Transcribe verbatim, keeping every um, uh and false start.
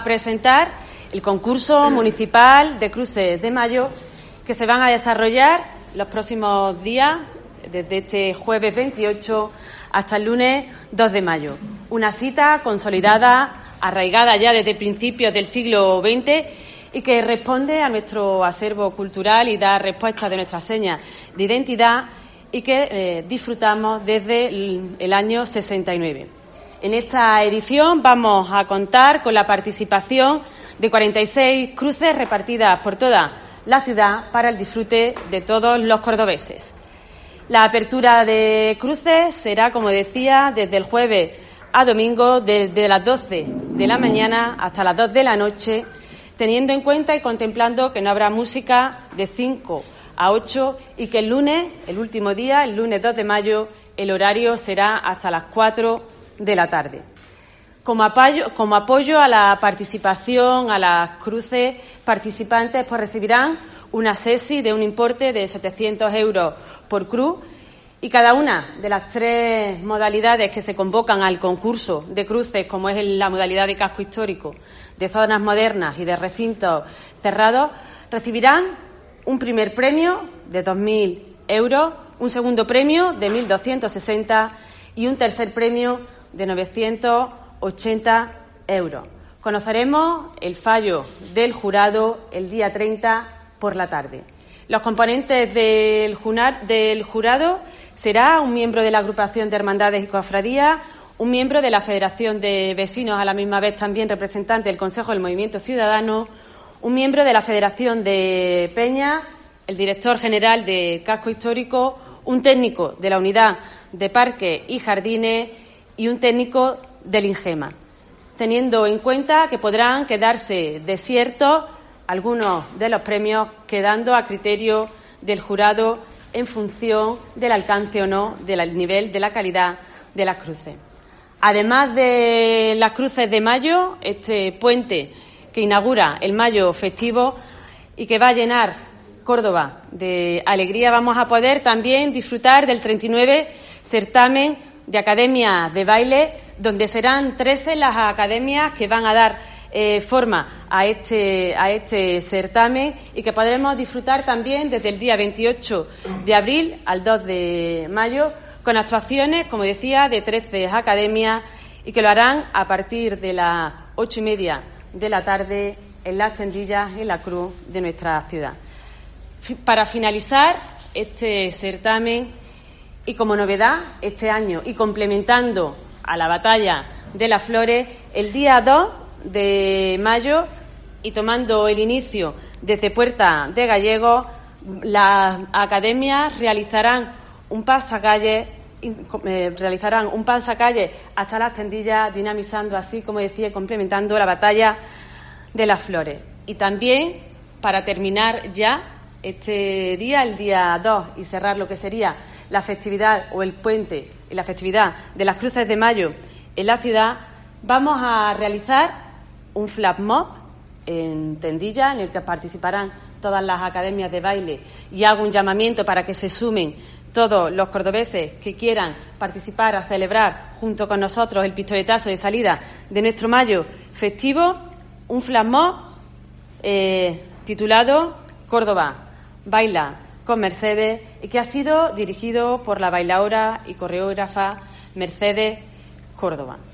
presentar el concurso municipal de cruces de mayo que se van a desarrollar los próximos días, desde este jueves veintiocho hasta el lunes dos de mayo. Una cita consolidada, arraigada ya desde principios del siglo veinte y que responde a nuestro acervo cultural y da respuesta de nuestras señas de identidad y que eh, disfrutamos desde el, el año sesenta y nueve. En esta edición vamos a contar con la participación de cuarenta y seis cruces repartidas por toda la ciudad para el disfrute de todos los cordobeses. La apertura de cruces será, como decía, desde el jueves a domingo, desde las doce de la mañana hasta las dos de la noche, teniendo en cuenta y contemplando que no habrá música de cinco a ocho y que el lunes, el último día, el lunes dos de mayo, el horario será hasta las cuatro de la tarde. Como apoyo, como apoyo a la participación, a las cruces participantes, pues recibirán una sesi de un importe de setecientos euros por cruz y cada una de las tres modalidades que se convocan al concurso de cruces, como es la modalidad de casco histórico, de zonas modernas y de recintos cerrados, recibirán un primer premio de dos mil euros, un segundo premio de mil doscientos sesenta y un tercer premio de novecientos ochenta euros. Conoceremos el fallo del jurado el día treinta por la tarde. Los componentes del, del jurado será un miembro de la agrupación de hermandades y cofradías, un miembro de la Federación de Vecinos, a la misma vez también representante del Consejo del Movimiento Ciudadano, un miembro de la Federación de Peñas, el director general de Casco Histórico, un técnico de la Unidad de Parques y Jardines y un técnico del INGEMA, teniendo en cuenta que podrán quedarse desiertos algunos de los premios, quedando a criterio del jurado en función del alcance o no del nivel de la calidad de las cruces. Además de las cruces de mayo, este puente que inaugura el mayo festivo y que va a llenar Córdoba de alegría, vamos a poder también disfrutar del treinta y nueve certamen de academias de baile, donde serán trece las academias que van a dar eh, forma a este, a este certamen y que podremos disfrutar también desde el día veintiocho de abril al dos de mayo con actuaciones, como decía, de trece academias y que lo harán a partir de las ocho y media de la tarde en las tendillas en la cruz de nuestra ciudad. Para finalizar este certamen y como novedad este año y complementando a la batalla de las flores, el día dos de mayo y tomando el inicio desde Puerta de Gallegos, las academias realizarán un pasacalle eh, realizarán un pasacalle hasta las tendillas, dinamizando así, como decía, y complementando la batalla de las flores. Y también, para terminar ya este día, el día dos, y cerrar lo que sería la festividad o el puente y la festividad de las cruces de mayo en la ciudad, vamos a realizar un flash mob en Tendilla, en el que participarán todas las academias de baile, y hago un llamamiento para que se sumen todos los cordobeses que quieran participar a celebrar junto con nosotros el pistoletazo de salida de nuestro mayo festivo, un flash mob eh, titulado Córdoba baila con Mercedes y que ha sido dirigido por la bailaora y coreógrafa Mercedes Córdoba.